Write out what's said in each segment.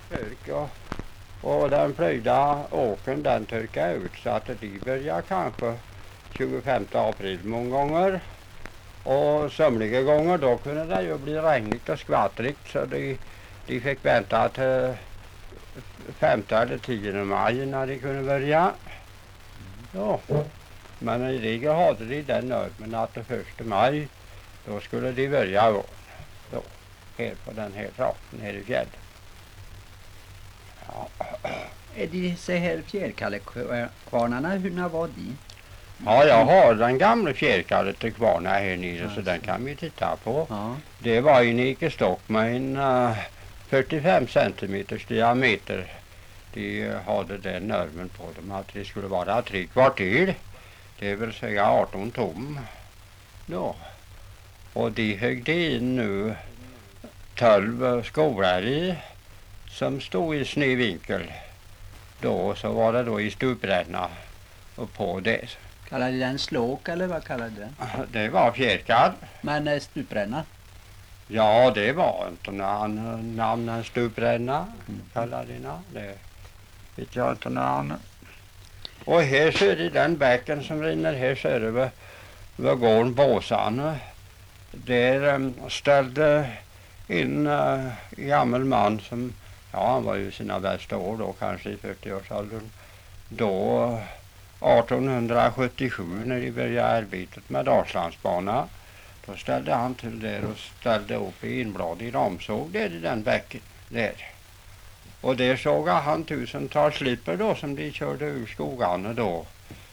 Törk och den plöjda åkern den törkade ut så att de började kanske 25 april många gånger. Och somliga gånger då kunde det ju bli regnigt och skvattrigt så de fick vänta till 5 eller 10 maj när de kunde börja. Ja. Men i regel hade de den normen att den 1 maj då skulle de börja då, här på den här trakten här i fjällen. Ja. Är de så här fjärrkallekvarnarna, hur var de? Ja, jag har den gamla fjärrkallettekvarna här nere så den kan vi titta på. Ja. Det var en ikestock med en 45 centimeters diameter. De hade den normen på dem att det skulle vara 3 kvarter. Det vill säga 18 tom. Ja. Och de högde in nu 12 skolar i som stod i snedvinkel. Då så var det då i stupränna och på det. Kallade de den slåk eller vad kallade de den? Det var fjärrkall. Men stupränna? Ja, det var inte namnen stupränna kallade det vet jag inte namnet. Och här ser det den bäcken som rinner här ser det vid gården Båsan. Där ställde in en gammal man som, ja han var ju sina bästa år då kanske i 40-årsåldern. Då 1877 när de började arbetet med Dalslandsbanan. Då ställde han till där och ställde upp i inblad i ramsåg där i den bäcken där. Och där såg han tusentals slipper då som de körde ur skogarna då.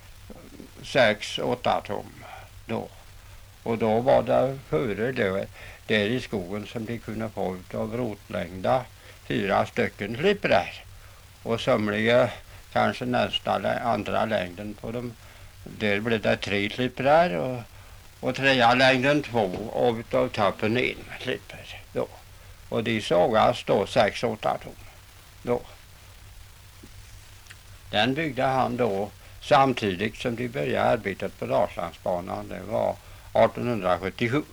6-8 tom då. Och då var det före det där i skogen som de kunde få ut av rotlängda 4 stycken slipper där. Och somliga kanske nästan andra längden på dem. Där blev det 3 slipper där och 3 längden 2 och utav toppen 1 slipper då. Och de sågas då 6-8 tom då. Den byggde han då samtidigt som de började arbetet på Dalslandsbanan. Det var 1877.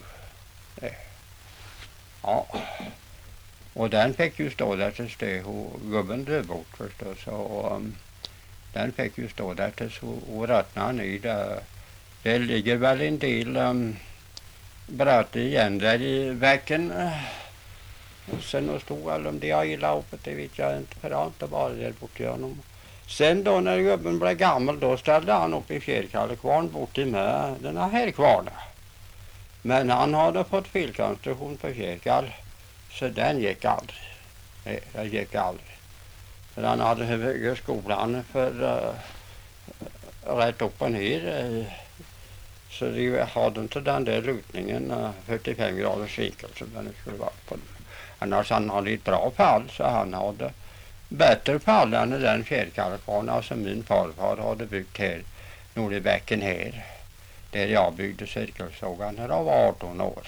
Ja. Och den fick ju stå där tills det gubben död bort förstås. Och den fick ju stå där tills hon röttnade ny. Det ligger väl en del bröt igen där i bäcken. Sen stod väl om de har illa uppe, det vet jag inte, för jag inte bara där bort i honom. Sen då när gubben blev gammal då ställde han upp i fjärrkallekvarn bort med den här kvarnen. Men han hade fått felkonstruktion på fjärrkall så den gick aldrig. Nej, det gick aldrig. För han hade höga skolan för rätt upp och ner. Så de hade inte den där lutningen 45 graders vinkel som den skulle vara på. Annars han hade ett bra fall så han hade bättre fall än den fjärrkallekvarna som min farfar hade byggt här nord i bäcken här. Där jag byggde cirkelsågan när jag var 18 år.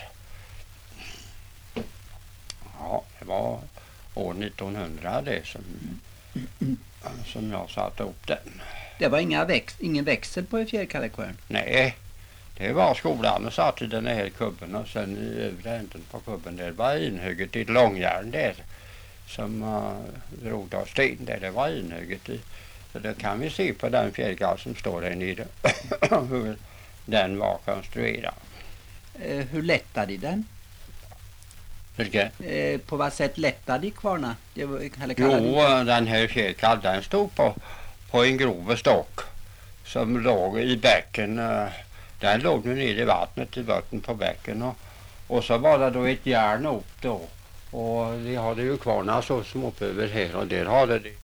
Ja, det var år 1900 det som jag satte upp den. Det var ingen växel på fjärrkallekvarn? Nej, det var skolan och satt i den här kubben och sen i övre änden på kubben där var inhugget i ett långjärn där som drog av sten där det var inhugget i. Så det kan vi se på den fjärrkall som står där nere hur den var konstruerad. Hur lättade de den? Vilket? På vad sätt lättade de kvarna? Jo, den här fjärrkall den stod på en grov stock som låg i bäcken. Den låg nu nere i vattnet i botten på bäcken och så var det då ett järn upp då. Och de hade ju kvarna så som upp över här och där hade de